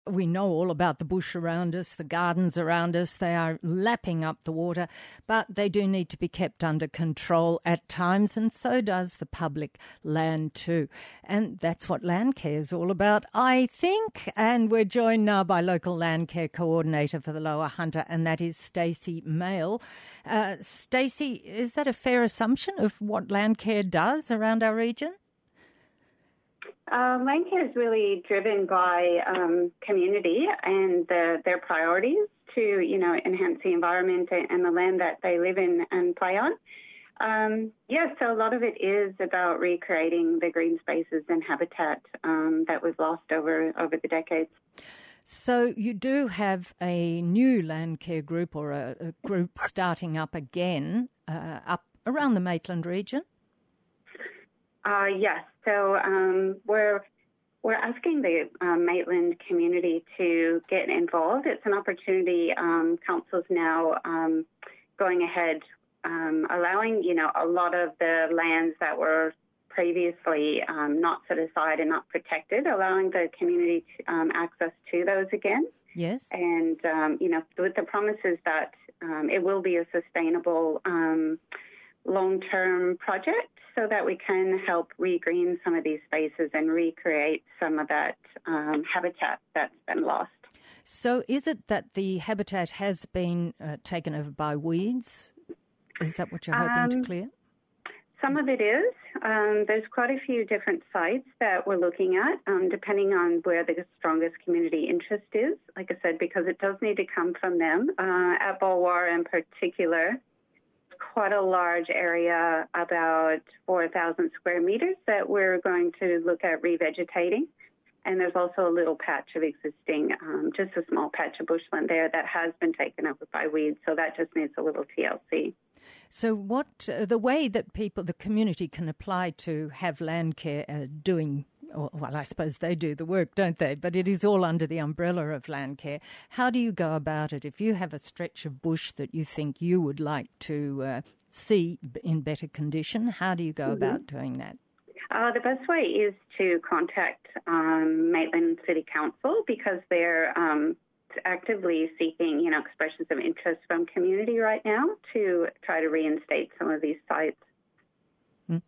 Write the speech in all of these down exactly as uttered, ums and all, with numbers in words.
We know all about the bush around us, the gardens around us. They are lapping up the water, but they do need to be kept under control at times, and so does the public land too. And that's what Landcare is all about, I think. And we're joined now by local Landcare coordinator for the Lower Hunter, and that is Stacey Mail. Uh, Stacey, is that a fair assumption of what Landcare does around our region? Uh, Landcare is really driven by um, community and the, their priorities to, you know, enhance the environment and the land that they live in and play on. Um, yeah, so a lot of it is about recreating the green spaces and habitat um, that we've lost over, over the decades. So you do have a new Landcare group or a, a group starting up again uh, up around the Maitland region? Uh, yes. So um, we're we're asking the um, Maitland community to get involved. It's an opportunity. Um, council's now um, going ahead, um, allowing you know a lot of the lands that were previously um, not set aside and not protected, allowing the community to, um, access to those again. Yes. And um, you know, with the promises that um, it will be a sustainable um, long-term project, so that we can help regreen some of these spaces and recreate some of that um, habitat that's been lost. So is it that the habitat has been uh, taken over by weeds? Is that what you're hoping um, to clear? Some of it is. Um, there's quite a few different sites that we're looking at, um, depending on where the strongest community interest is. Like I said, because it does need to come from them. Uh, at Bulwarra in particular, quite a large area, about four thousand square metres, that we're going to look at revegetating. And there's also a little patch of existing, um, just a small patch of bushland there that has been taken over by weeds. So that just needs a little T L C. So what, uh, the way that people, the community can apply to have Landcare uh, doing, or, well, I suppose they do the work, don't they? But it is all under the umbrella of Landcare. How do you go about it? If you have a stretch of bush that you think you would like to uh, see in better condition, how do you go mm-hmm. about doing that? Uh, the best way is to contact um, Maitland City Council, because they're um, actively seeking, you know, expressions of interest from community right now to try to reinstate some of these sites. Mm.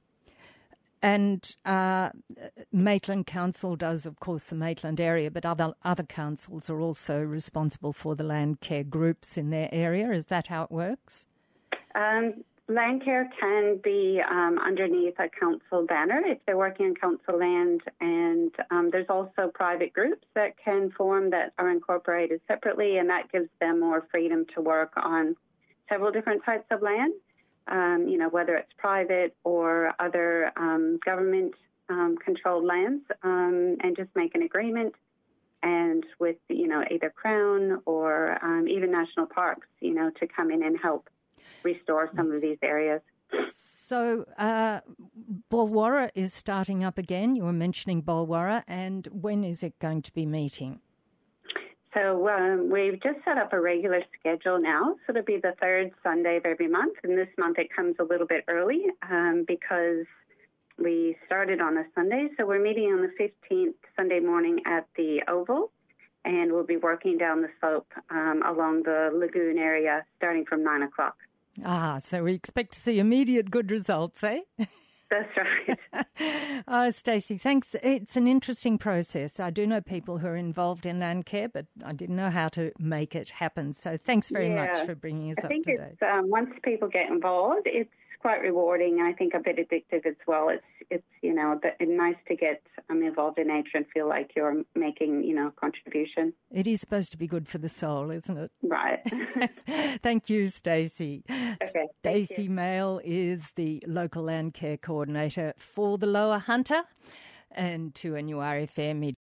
And uh, Maitland Council does, of course, the Maitland area, but other other councils are also responsible for the Landcare groups in their area. Is that how it works? Um, Landcare can be um, underneath a council banner if they're working on council land, and um, there's also private groups that can form that are incorporated separately, and that gives them more freedom to work on several different types of land, um, you know, whether it's private or other um, government-controlled um, lands, um, and just make an agreement. And with, you know, either Crown or um, even national parks, you know, to come in and help restore some yes. of these areas. So uh, Bulwarra is starting up again. You were mentioning Bulwarra, and when is it going to be meeting? So um, we've just set up a regular schedule now. So it'll be the third Sunday of every month, and this month it comes a little bit early um, because we started on a Sunday. So we're meeting on the fifteenth Sunday morning at the Oval, and we'll be working down the slope um, along the lagoon area starting from nine o'clock. Ah, so we expect to see immediate good results, eh? That's right. Oh, Stacey, thanks. It's an interesting process. I do know people who are involved in Landcare, but I didn't know how to make it happen. So thanks very yeah. much for bringing us I up think to date. It's, um, once people get involved, it's quite rewarding, and I think a bit addictive as well. It's, it's you know, but it's nice to get um, involved in nature and feel like you're making, you know, a contribution. It is supposed to be good for the soul, isn't it? Right. Thank you, Stacey. Okay, Stacey Mail is the local Landcare coordinator for the Lower Hunter, and to N U R F M.